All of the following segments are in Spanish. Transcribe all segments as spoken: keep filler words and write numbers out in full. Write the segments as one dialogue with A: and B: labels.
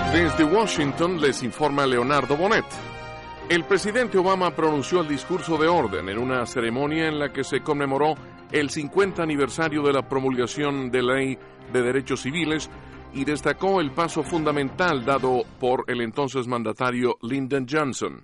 A: Desde Washington les informa Leonardo Bonet. El presidente Obama pronunció el discurso de orden en una ceremonia en la que se conmemoró el cincuenta aniversario de la promulgación de la Ley de Derechos Civiles y destacó el paso fundamental dado por el entonces mandatario Lyndon Johnson.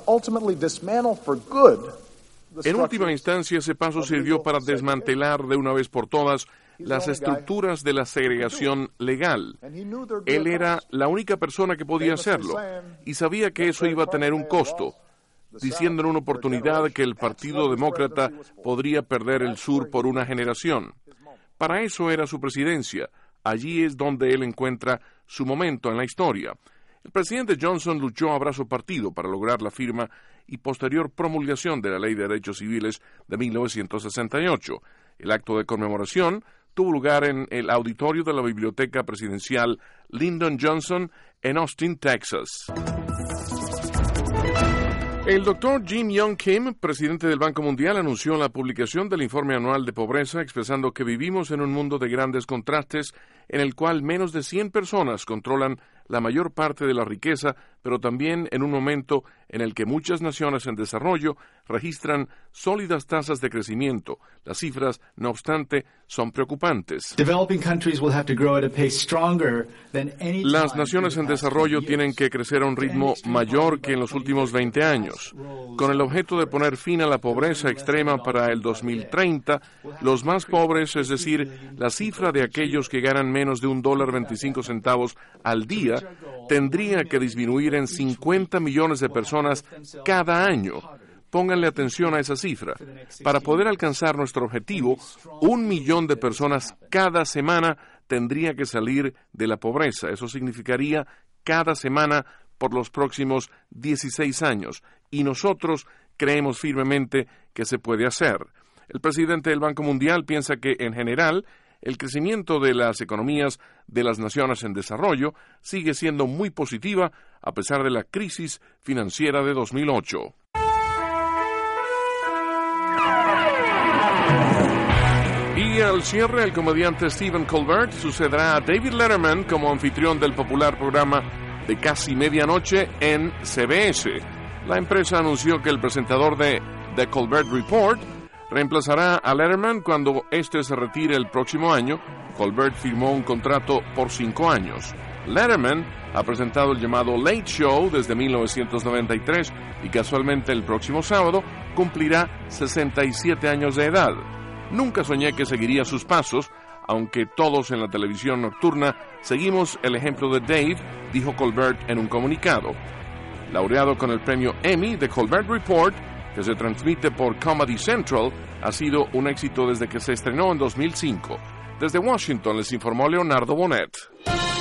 A: En última instancia, ese paso sirvió para desmantelar de una vez por todas las estructuras de la segregación legal. Él era la única persona que podía hacerlo y sabía que eso iba a tener un costo, diciendo en una oportunidad que el Partido Demócrata podría perder el sur por una generación. Para eso era su presidencia. Allí es donde él encuentra su momento en la historia. El presidente Johnson luchó a brazo partido para lograr la firma y posterior promulgación de la Ley de Derechos Civiles de mil novecientos sesenta y ocho. El acto de conmemoración tuvo lugar en el auditorio de la Biblioteca Presidencial Lyndon Johnson en Austin, Texas. El doctor Jim Yong Kim, presidente del Banco Mundial, anunció la publicación del informe anual de pobreza, expresando que vivimos en un mundo de grandes contrastes en el cual menos de cien personas controlan la mayor parte de la riqueza, pero también en un momento en el que muchas naciones en desarrollo registran sólidas tasas de crecimiento. Las cifras, no obstante, son preocupantes. Las naciones en desarrollo tienen que crecer a un ritmo mayor que en los últimos veinte años. Con el objeto de poner fin a la pobreza extrema para el dos mil treinta, los más pobres, es decir, la cifra de aquellos que ganan menos de un dólar veinticinco centavos al día, tendría que disminuir en cincuenta millones de personas cada año. Pónganle atención a esa cifra. Para poder alcanzar nuestro objetivo, un millón de personas cada semana tendría que salir de la pobreza. Eso significaría cada semana por los próximos dieciséis años. Y nosotros creemos firmemente que se puede hacer. El presidente del Banco Mundial piensa que, en general, el crecimiento de las economías de las naciones en desarrollo sigue siendo muy positiva a pesar de la crisis financiera de dos mil ocho. Y al cierre, el comediante Stephen Colbert sucederá a David Letterman como anfitrión del popular programa de Casi Medianoche en C B S. La empresa anunció que el presentador de The Colbert Report reemplazará a Letterman cuando éste se retire el próximo año. Colbert firmó un contrato por cinco años. Letterman ha presentado el llamado Late Show desde mil novecientos noventa y tres y casualmente el próximo sábado cumplirá sesenta y siete años de edad. Nunca soñé que seguiría sus pasos, aunque todos en la televisión nocturna seguimos el ejemplo de Dave, dijo Colbert en un comunicado. Laureado con el premio Emmy de Colbert Report, que se transmite por Comedy Central, ha sido un éxito desde que se estrenó en dos mil cinco. Desde Washington les informó Leonardo Bonet.